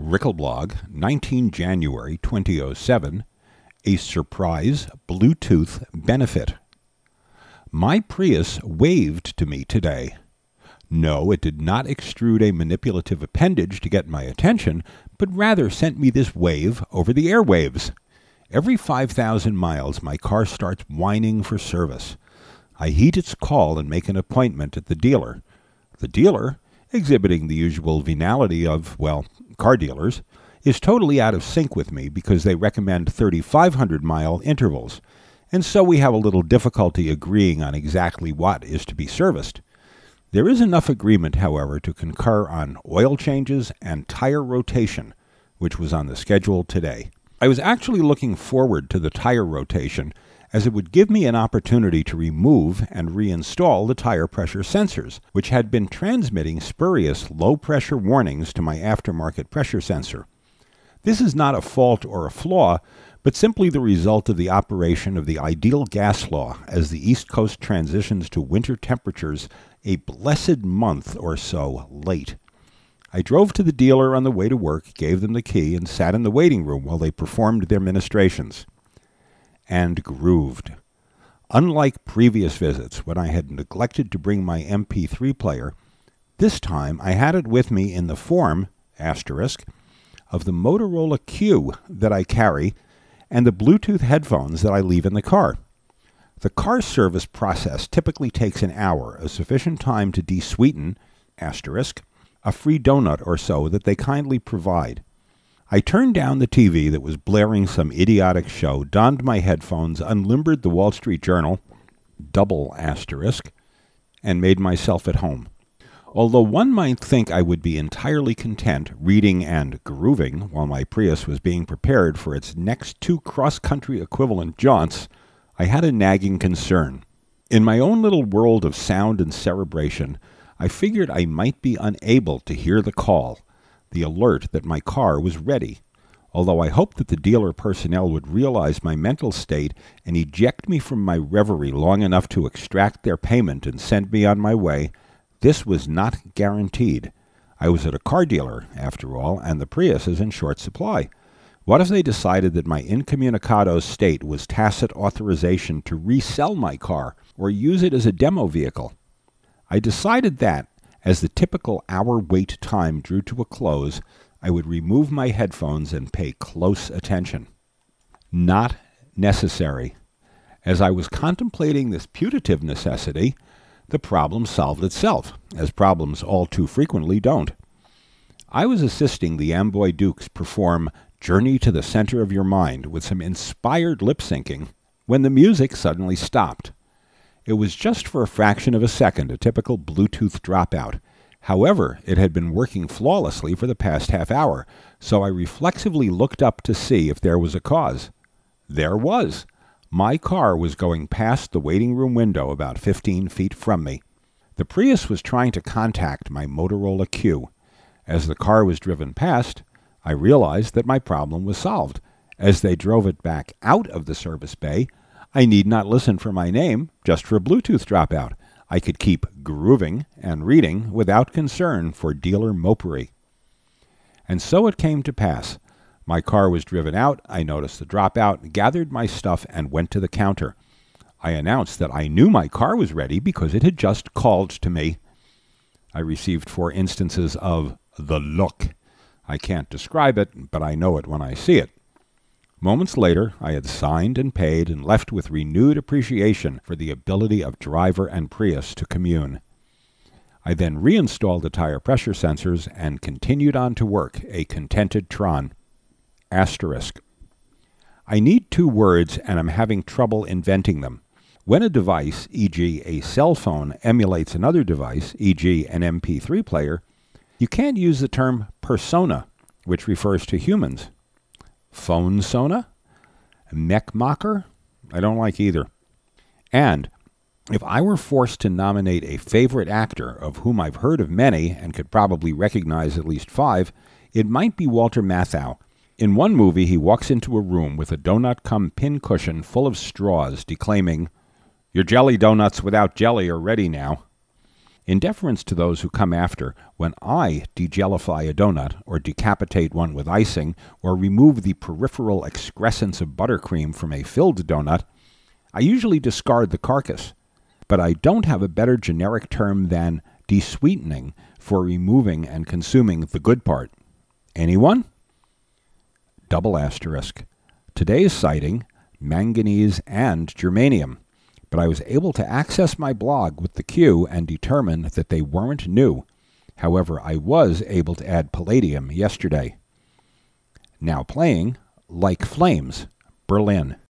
Rickelblog, 19 January 2007, a surprise Bluetooth benefit. My Prius waved to me today. No, it did not extrude a manipulative appendage to get my attention, but rather sent me this wave over the airwaves. Every 5,000 miles, my car starts whining for service. I heed its call and make an appointment at the dealer. The dealer, exhibiting the usual venality of, car dealers, is totally out of sync with me because they recommend 3,500-mile intervals, and so we have a little difficulty agreeing on exactly what is to be serviced. There is enough agreement, however, to concur on oil changes and tire rotation, which was on the schedule today. I was actually looking forward to the tire rotation, as it would give me an opportunity to remove and reinstall the tire pressure sensors, which had been transmitting spurious low-pressure warnings to my aftermarket pressure sensor. This is not a fault or a flaw, but simply the result of the operation of the ideal gas law as the East Coast transitions to winter temperatures a blessed month or so late. I drove to the dealer on the way to work, gave them the key, and sat in the waiting room while they performed their ministrations. And grooved. Unlike previous visits, when I had neglected to bring my MP3 player, this time I had it with me in the form, of the Motorola Q that I carry and the Bluetooth headphones that I leave in the car. The car service process typically takes an hour, a sufficient time to de-sweeten, a free donut or so that they kindly provide. I turned down the TV that was blaring some idiotic show, donned my headphones, unlimbered the Wall Street Journal, and made myself at home. Although one might think I would be entirely content reading and grooving while my Prius was being prepared for its next two cross-country equivalent jaunts, I had a nagging concern. In my own little world of sound and cerebration, I figured I might be unable to hear the call, the alert that my car was ready. Although I hoped that the dealer personnel would realize my mental state and eject me from my reverie long enough to extract their payment and send me on my way, this was not guaranteed. I was at a car dealer, after all, and the Prius is in short supply. What if they decided that my incommunicado state was tacit authorization to resell my car or use it as a demo vehicle? I decided that, as the typical hour wait time drew to a close, I would remove my headphones and pay close attention. Not necessary. As I was contemplating this putative necessity, the problem solved itself, as problems all too frequently don't. I was assisting the Amboy Dukes perform Journey to the Center of Your Mind with some inspired lip-syncing when the music suddenly stopped. It was just for a fraction of a second, a typical Bluetooth dropout. However, it had been working flawlessly for the past half hour, so I reflexively looked up to see if there was a cause. There was. My car was going past the waiting room window about 15 feet from me. The Prius was trying to contact my Motorola Q. As the car was driven past, I realized that my problem was solved. As they drove it back out of the service bay, I need not listen for my name, just for a Bluetooth dropout. I could keep grooving and reading without concern for dealer mopery. And so it came to pass. My car was driven out, I noticed the dropout, gathered my stuff, and went to the counter. I announced that I knew my car was ready because it had just called to me. I received 4 instances of the look. I can't describe it, but I know it when I see it. Moments later, I had signed and paid and left with renewed appreciation for the ability of driver and Prius to commune. I then reinstalled the tire pressure sensors and continued on to work, a contented Tron. I need 2 words and I'm having trouble inventing them. When a device, e.g. a cell phone, emulates another device, e.g. an MP3 player, you can't use the term persona, which refers to humans. Phone-sona? Mech-mocker? I don't like either. And if I were forced to nominate a favorite actor of whom I've heard of many and could probably recognize at least 5, it might be Walter Matthau. In one movie, he walks into a room with a donut-cum pincushion full of straws, declaiming, "Your jelly donuts without jelly are ready now." In deference to those who come after, when I degellify a donut, or decapitate one with icing, or remove the peripheral excrescence of buttercream from a filled donut, I usually discard the carcass. But I don't have a better generic term than desweetening for removing and consuming the good part. Anyone? Double asterisk. Today's sighting, manganese and germanium. But I was able to access my blog with the Q and determine that they weren't new. However, I was able to add palladium yesterday. Now playing Like Flames, Berlin.